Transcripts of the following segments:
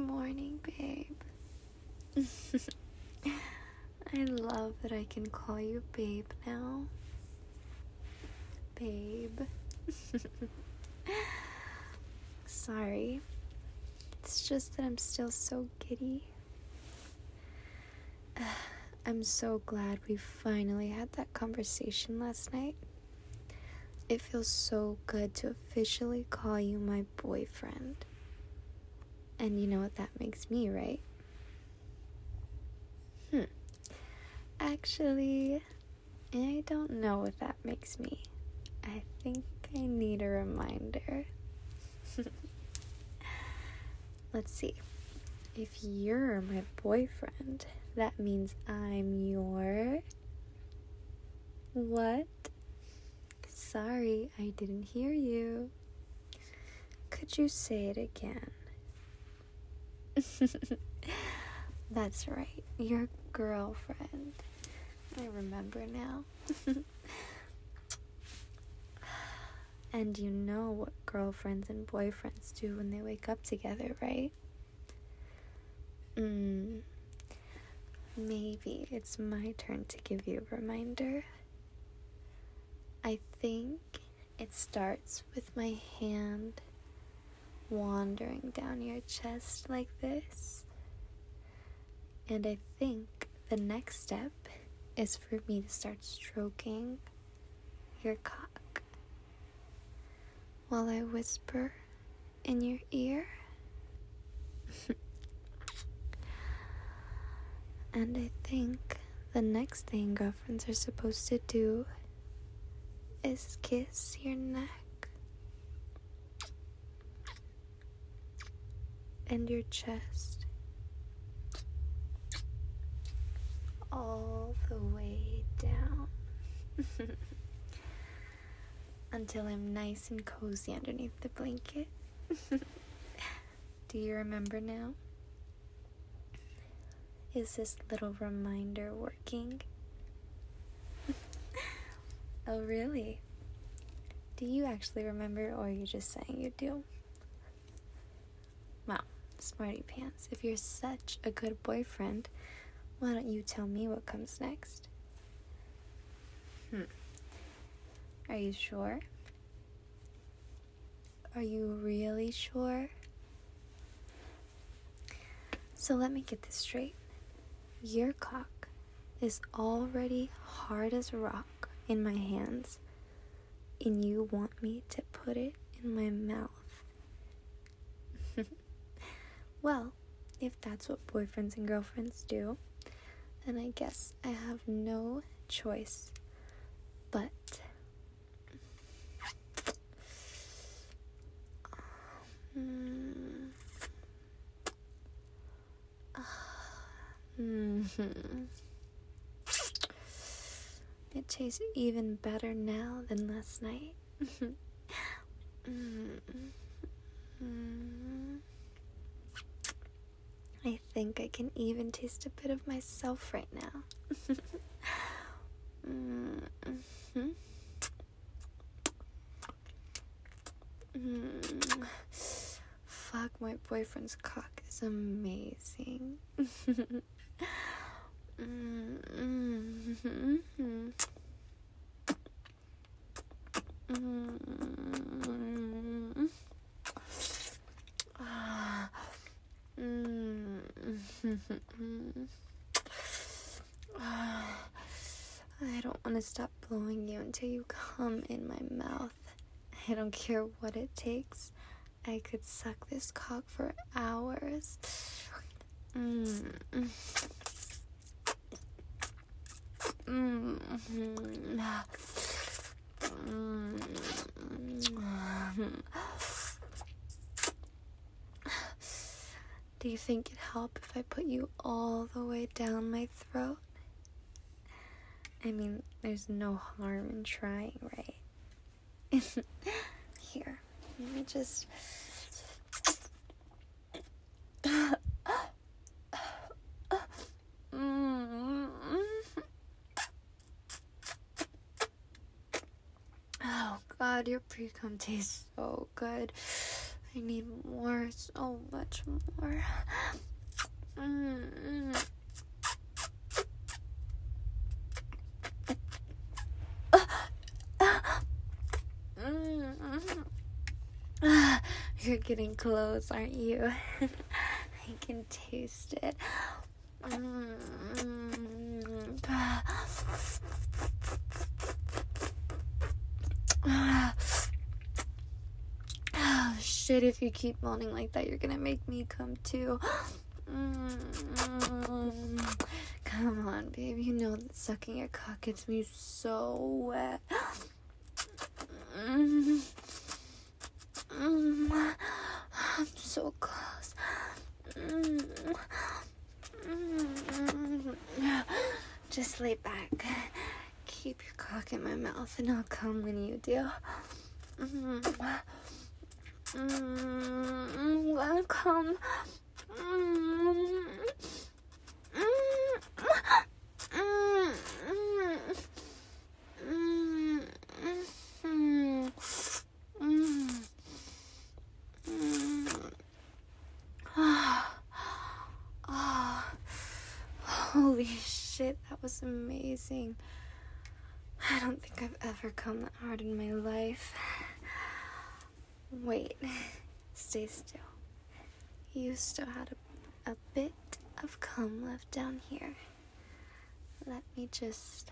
morning, babe. I love that I can call you babe now. Babe. Sorry. It's just that I'm still so giddy. I'm so glad we finally had that conversation last night. It feels so good to officially call you my boyfriend. And you know what that makes me, right? Actually, I don't know what that makes me. I think I need a reminder. Let's see. If you're my boyfriend, that means I'm your... What? Sorry, I didn't hear you. Could you say it again? That's right, your girlfriend. I remember now. And you know what girlfriends and boyfriends do when they wake up together, right? Maybe it's my turn to give you a reminder. I think it starts with my hand wandering down your chest like this. And I think the next step is for me to start stroking your cock while I whisper in your ear. And I think the next thing girlfriends are supposed to do is kiss your neck and your chest all the way down until I'm nice and cozy underneath the blanket. Do you remember now? Is this little reminder working? Oh, really? Do you actually remember, or are you just saying you do? Well, smarty pants, if you're such a good boyfriend, why don't you tell me what comes next? Are you sure? Are you really sure? So let me get this straight. Your cock is already hard as rock in my hands, and you want me to put it in my mouth. Well, if that's what boyfriends and girlfriends do, then I guess I have no choice but It tastes even better now than last night. I think I can even taste a bit of myself right now. Fuck, my boyfriend's cock is amazing. I don't want to stop blowing you until you come in my mouth. I don't care what it takes. I could suck this cock for hours. Do you think it'd help if I put you all the way down my throat? I mean, there's no harm in trying, right? Here, let me just... Oh God, your pre-cum tastes so good. I need more, so much more. You're getting close, aren't you? I can taste it. Oh, shit, if you keep moaning like that, you're gonna make me come too. Come on, babe. You know that sucking your cock gets me so wet. I'm so close. Just lay back. Keep your cock in my mouth and I'll come when you do. Wanna come? Holy shit, that was amazing. I don't think I've ever come that hard in my life. Wait, stay still. You still had a bit of cum left down here. Let me just...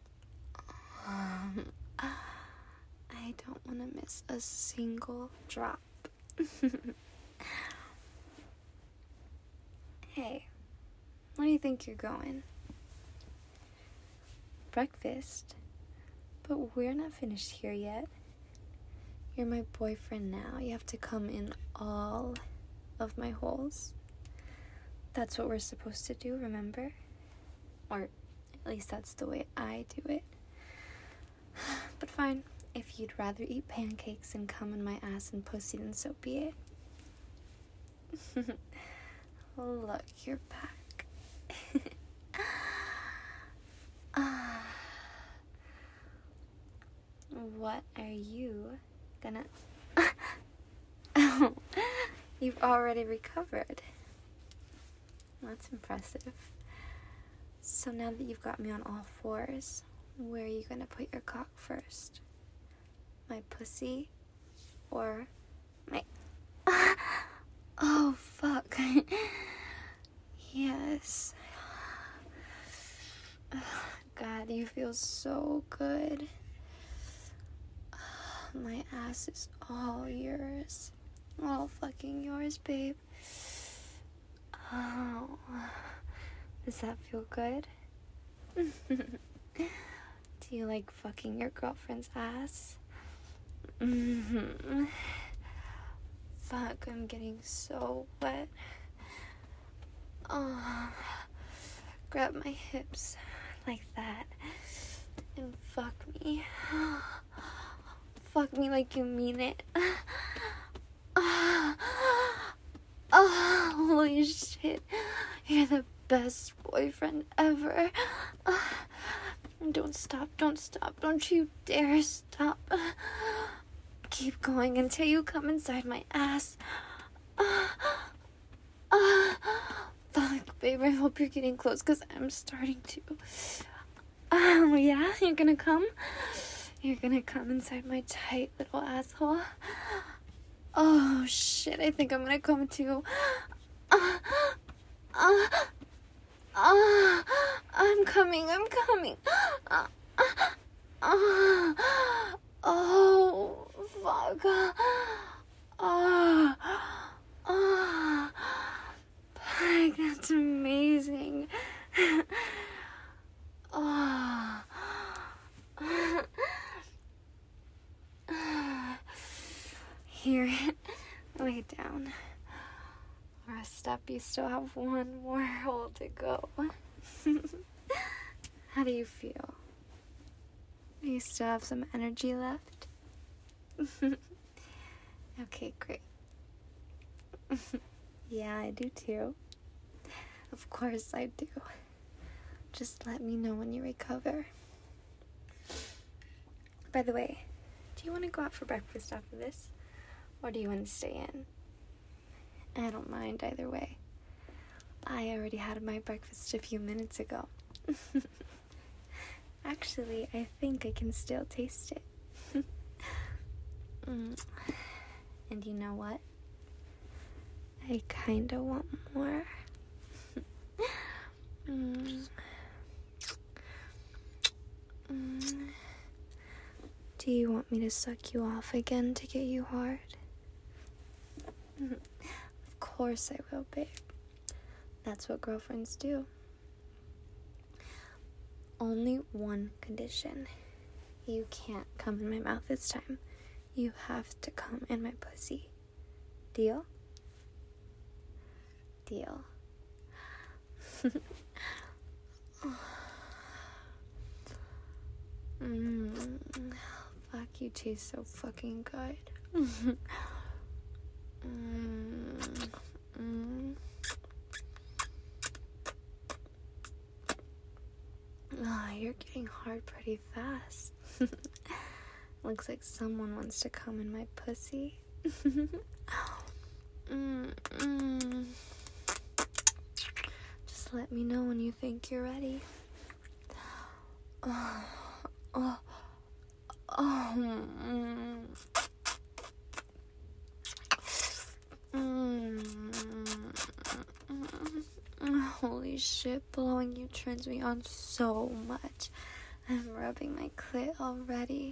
I don't want to miss a single drop. Hey, where do you think you're going? Breakfast? But we're not finished here yet. You're my boyfriend now. You have to come in all of my holes. That's what we're supposed to do, remember? Or at least that's the way I do it. But fine, if you'd rather eat pancakes and come in my ass and pussy, then so be it. Look, you're back. What are you gonna... Oh, you've already recovered. That's impressive. So now that you've got me on all fours, where are you gonna put your cock first? My pussy or my... Oh, fuck. Yes. God, you feel so good. My ass is all yours. All fucking yours, babe. Oh. Does that feel good? Do you like fucking your girlfriend's ass? Fuck, I'm getting so wet. Oh. Grab my hips like that and fuck me. Fuck me like you mean it. Oh, holy shit. You're the best boyfriend ever. Don't stop, don't you dare stop. Keep going until you come inside my ass. Fuck, babe, I hope you're getting close, because I'm starting to. Yeah, you're gonna come? You're gonna come inside my tight little asshole? Oh, shit, I think I'm gonna come too. I'm coming. Oh, fuck. Fuck, that's amazing. Here, lay down. Rest up, you still have one more hole to go. How do you feel? Do you still have some energy left? Okay, great. Yeah, I do too. Of course I do. Just let me know when you recover. By the way, do you want to go out for breakfast after this? Or do you want to stay in? I don't mind either way. I already had my breakfast a few minutes ago. Actually, I think I can still taste it. And you know what? I kinda want more. Do you want me to suck you off again to get you hard? Of course I will, babe. That's what girlfriends do. Only one condition. You can't come in my mouth this time. You have to come in my pussy. Deal? Deal. Fuck, you taste so fucking good. Oh, you're getting hard pretty fast. Looks like someone wants to come in my pussy. Just let me know when you think you're ready. Holy shit, blowing you turns me on so much. I'm rubbing my clit already.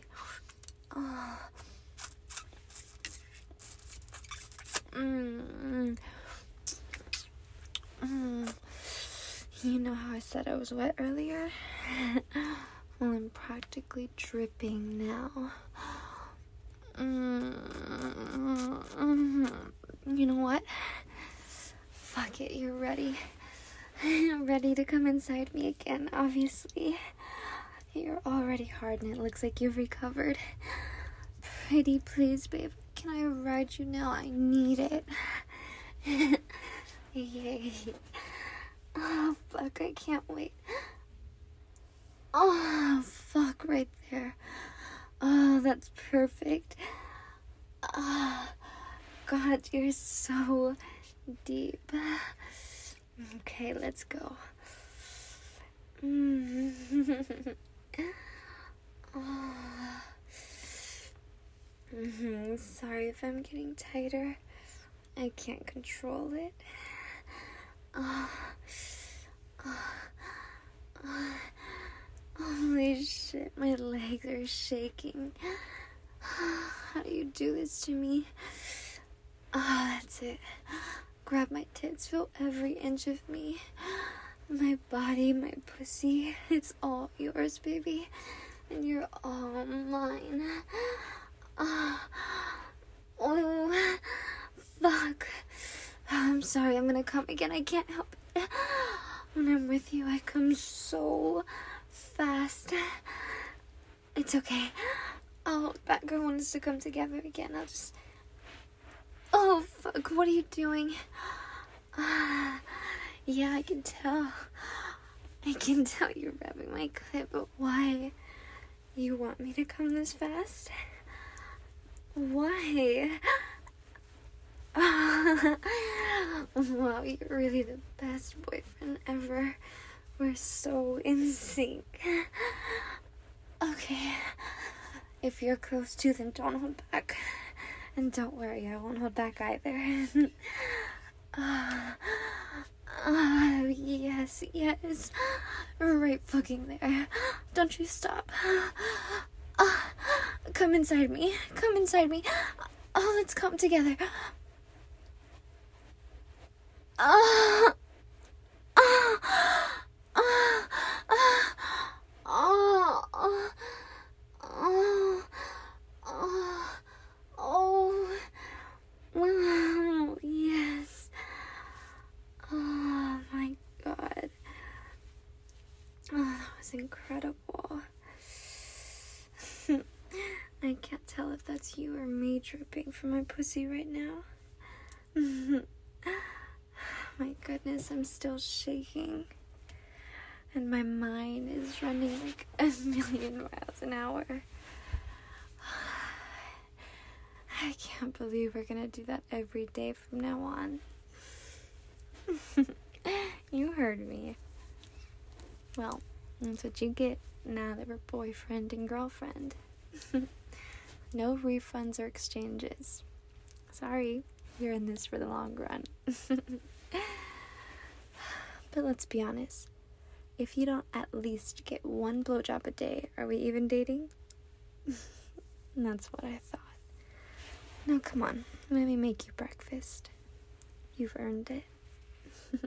You know how I said I was wet earlier? Well, I'm practically dripping now. You know what? Fuck it, you're ready. I'm ready to come inside me again, obviously. You're already hard and it looks like you've recovered. Pretty please, babe. Can I ride you now? I need it. Yay. Oh, fuck, I can't wait. Oh, fuck, right there. Oh, that's perfect. Oh, God, you're so deep. Okay, let's go. Sorry if I'm getting tighter. I can't control it. Holy shit, my legs are shaking. How do you do this to me? That's it. Grab my tits, feel every inch of me. My body, my pussy, it's all yours, baby. And you're all mine. Oh, fuck. I'm sorry, I'm gonna come again. I can't help it. When I'm with you, I come so fast. It's okay. I'll hold back. I want us to come together again. I'll just... Oh, fuck. What are you doing? Yeah, I can tell. I can tell you're rubbing my clit, but why? You want me to come this fast? Why? Wow, you're really the best boyfriend ever. We're so in sync. Okay. If you're close to, then don't hold back. And don't worry, I won't hold back either. Yes. Right fucking there. Don't you stop. Come inside me. Oh, let's come together. Wow, yes. Oh my God. Oh, that was incredible. I can't tell if that's you or me dripping from my pussy right now. My goodness, I'm still shaking. And my mind is running like 1,000,000 miles an hour. I can't believe we're gonna do that every day from now on. You heard me. Well, that's what you get now that we're boyfriend and girlfriend. No refunds or exchanges. Sorry, you're in this for the long run. But let's be honest. If you don't at least get one blowjob a day, are we even dating? That's what I thought. Now come on, let me make you breakfast. You've earned it.